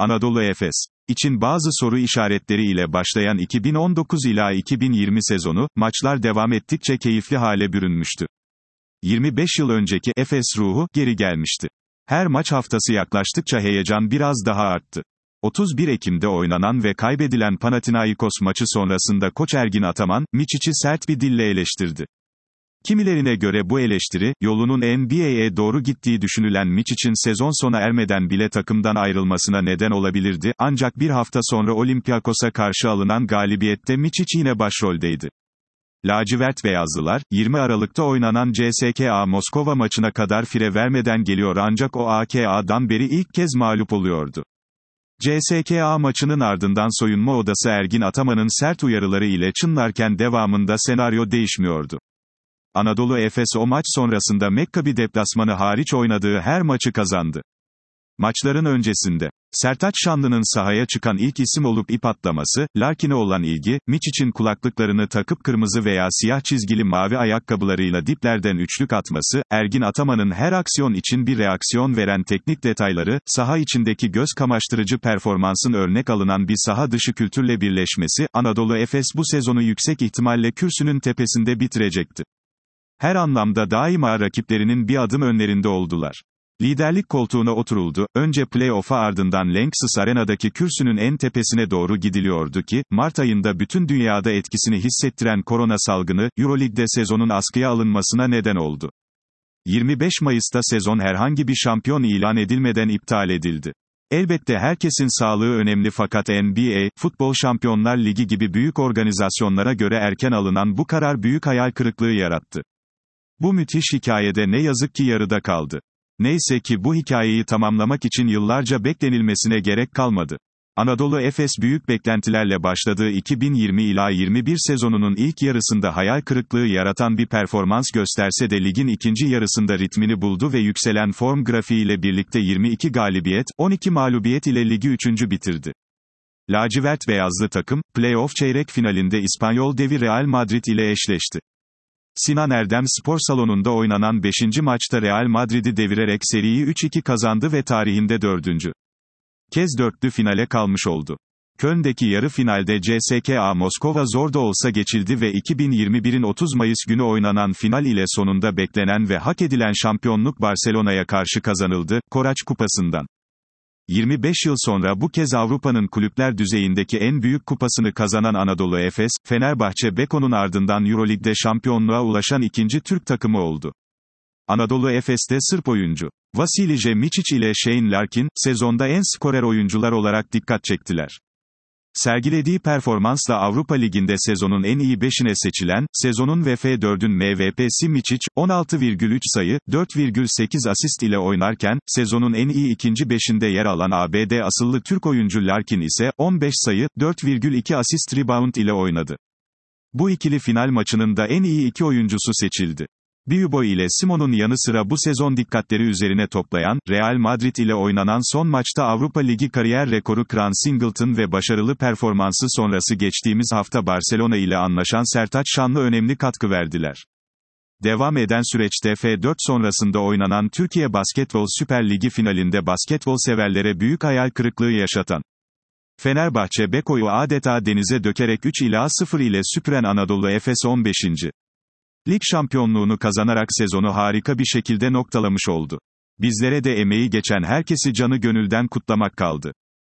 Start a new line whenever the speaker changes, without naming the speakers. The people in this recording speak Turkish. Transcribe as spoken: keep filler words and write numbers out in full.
Anadolu Efes için bazı soru işaretleri ile başlayan iki bin on dokuz ila iki bin yirmi sezonu, maçlar devam ettikçe keyifli hale bürünmüştü. yirmi beş yıl önceki Efes ruhu geri gelmişti. Her maç haftası yaklaştıkça heyecan biraz daha arttı. otuz bir Ekim'de oynanan ve kaybedilen Panathinaikos maçı sonrasında koç Ergin Ataman, Micic'i sert bir dille eleştirdi. Kimilerine göre bu eleştiri, yolunun N B A'ye doğru gittiği düşünülen Micic'in sezon sona ermeden bile takımdan ayrılmasına neden olabilirdi, ancak bir hafta sonra Olympiakos'a karşı alınan galibiyette Micic yine başroldeydi. Lacivert beyazlılar, yirmi Aralık'ta oynanan C S K A Moskova maçına kadar fire vermeden geliyor ancak o A K A'dan beri ilk kez mağlup oluyordu. C S K A maçının ardından soyunma odası Ergin Ataman'ın sert uyarıları ile çınlarken devamında senaryo değişmiyordu. Anadolu Efes o maç sonrasında Mekkabi deplasmanı hariç oynadığı her maçı kazandı. Maçların öncesinde, Sertaç Şanlı'nın sahaya çıkan ilk isim olup ip atlaması, Larkin'e olan ilgi, Micic'in kulaklıklarını takıp kırmızı veya siyah çizgili mavi ayakkabılarıyla diplerden üçlük atması, Ergin Ataman'ın her aksiyon için bir reaksiyon veren teknik detayları, saha içindeki göz kamaştırıcı performansın örnek alınan bir saha dışı kültürle birleşmesi, Anadolu Efes bu sezonu yüksek ihtimalle kürsünün tepesinde bitirecekti. Her anlamda daima rakiplerinin bir adım önlerinde oldular. Liderlik koltuğuna oturuldu, önce play-off'a ardından Lanxess Arena'daki kürsünün en tepesine doğru gidiliyordu ki, Mart ayında bütün dünyada etkisini hissettiren korona salgını, Euroleague'de sezonun askıya alınmasına neden oldu. yirmi beş Mayıs'ta sezon herhangi bir şampiyon ilan edilmeden iptal edildi. Elbette herkesin sağlığı önemli fakat N B A, Futbol Şampiyonlar Ligi gibi büyük organizasyonlara göre erken alınan bu karar büyük hayal kırıklığı yarattı. Bu müthiş hikayede ne yazık ki yarıda kaldı. Neyse ki bu hikayeyi tamamlamak için yıllarca beklenilmesine gerek kalmadı. Anadolu Efes büyük beklentilerle başladığı iki bin yirmi ila yirmi bir sezonunun ilk yarısında hayal kırıklığı yaratan bir performans gösterse de ligin ikinci yarısında ritmini buldu ve yükselen form grafiğiyle birlikte yirmi iki galibiyet, on iki mağlubiyet ile ligi üçüncü bitirdi. Lacivert beyazlı takım, play-off çeyrek finalinde İspanyol devi Real Madrid ile eşleşti. Sinan Erdem Spor Salonu'nda oynanan beşinci maçta Real Madrid'i devirerek seriyi üç iki kazandı ve tarihinde dördüncü kez dörtlü finale kalmış oldu. Köln'deki yarı finalde C S K A Moskova zor da olsa geçildi ve iki bin yirmi birin otuz Mayıs günü oynanan final ile sonunda beklenen ve hak edilen şampiyonluk Barcelona'ya karşı kazanıldı, Koraç Kupası'ndan. yirmi beş yıl sonra bu kez Avrupa'nın kulüpler düzeyindeki en büyük kupasını kazanan Anadolu Efes, Fenerbahçe Beko'nun ardından Euroleague'de şampiyonluğa ulaşan ikinci Türk takımı oldu. Anadolu Efes'te Sırp oyuncu Vasilije Micic ile Shane Larkin, sezonda en skorer oyuncular olarak dikkat çektiler. Sergilediği performansla Avrupa Ligi'nde sezonun en iyi beşine seçilen, sezonun V F dördün M V P'si Micic, on altı virgül üç sayı, dört virgül sekiz asist ile oynarken, sezonun en iyi ikinci beşinde yer alan A B D asıllı Türk oyuncu Larkin ise, on beş sayı, dört virgül iki asist rebound ile oynadı. Bu ikili final maçının da en iyi iki oyuncusu seçildi. Biyuboy ile Simon'un yanı sıra bu sezon dikkatleri üzerine toplayan, Real Madrid ile oynanan son maçta Avrupa Ligi kariyer rekoru kıran Singleton ve başarılı performansı sonrası geçtiğimiz hafta Barcelona ile anlaşan Sertaç Şanlı önemli katkı verdiler. Devam eden süreçte F dört sonrasında oynanan Türkiye Basketbol Süper Ligi finalinde basketbol severlere büyük hayal kırıklığı yaşatan Fenerbahçe Beko'yu adeta denize dökerek üç ila sıfır ile süpüren Anadolu Efes on beşinci lig şampiyonluğunu kazanarak sezonu harika bir şekilde noktalamış oldu. Bizlere de emeği geçen herkesi canı gönülden kutlamak kaldı.